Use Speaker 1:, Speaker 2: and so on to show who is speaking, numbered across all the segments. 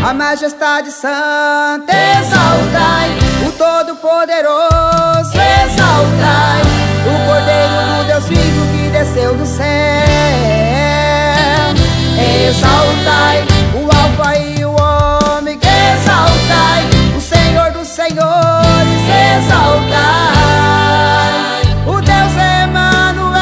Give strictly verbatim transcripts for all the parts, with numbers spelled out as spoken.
Speaker 1: a majestade santa, exaltai o Todo-Poderoso, exaltai o Cordeiro do Deus vivo que desceu do céu. Exaltai o Alfa e o Ômega, exaltai o Senhor dos Senhores, exaltai o Deus Emanuel.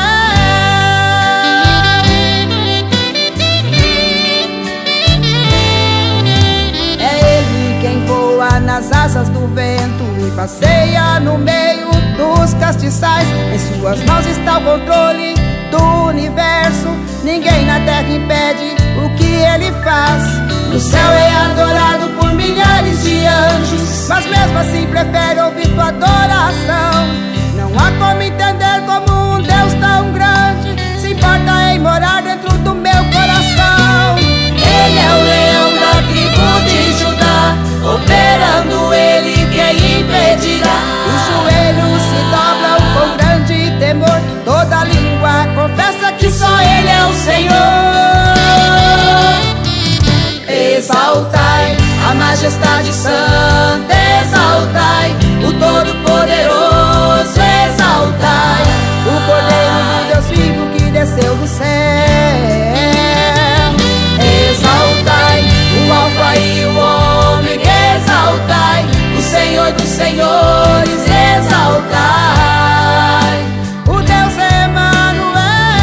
Speaker 1: É Ele quem voa nas asas do vento e passeia no meio dos castiçais. Em suas mãos está o controle do universo, ninguém na terra impede o que Ele faz. No céu é adorado por milhares de anjos, mas mesmo assim prefere ouvir tua adoração. Não há como entender como um Deus tão grande se importa em morar dentro do meu coração. Ele é o leão da tribo de Judá, operando Ele quem impedirá. Os joelhos se dobram com grande temor, toda língua confessa que só Ele é o Senhor. Exaltai a majestade santa, exaltai o Todo-Poderoso, exaltai o Cordeiro do Deus vivo que desceu do céu. Exaltai o Alfa e o Ômega, exaltai o Senhor dos Senhores, exaltai o Deus Emanuel.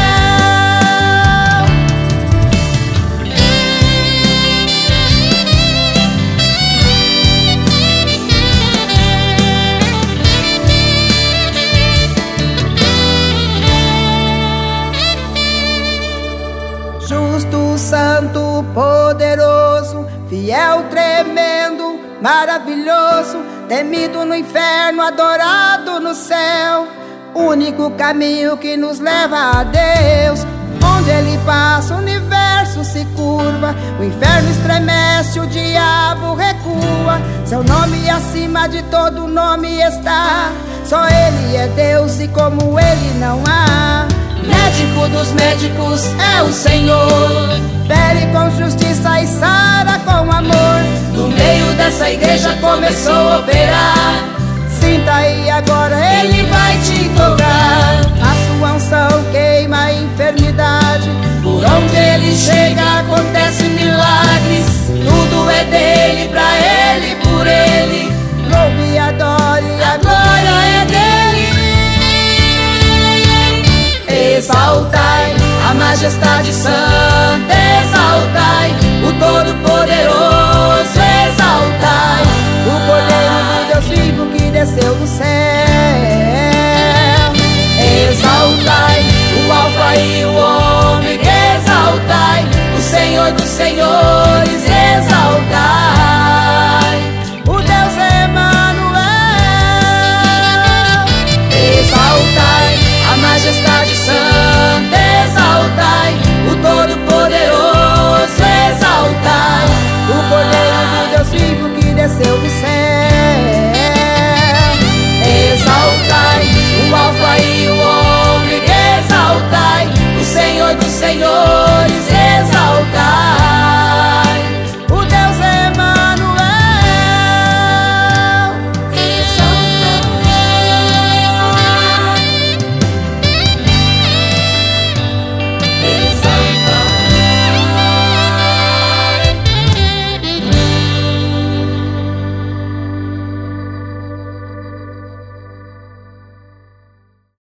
Speaker 1: Justo, santo, poderoso, fiel, tremendo, maravilhoso, temido no inferno, adorado no céu, único caminho que nos leva a Deus. Onde Ele passa, o universo se curva, o inferno estremece, o diabo recua. Seu nome acima de todo nome está, só Ele é Deus e como Ele não há. Médico dos médicos é o Senhor, fere com justiça e sara com amor. No meio dessa igreja começou a operar, sinta aí agora, Ele vai te tocar. A sua unção queima a enfermidade, por onde Ele chega acontece milagres. Tudo é dele, pra Ele, por Ele. Louve e adore, a glória é dele. Exaltai a majestade santa, exaltai o Todo-Poderoso, exaltai o Cordeiro do Deus vivo que desceu do céu. Exaltai o Alfa e o Ômega, exaltai o Senhor dos Senhores, exaltai o Deus Emanuel. Exaltai a majestade santa, exaltai o Todo-Poderoso, exaltai o Cordeiro do Deus vivo que desceu do céu.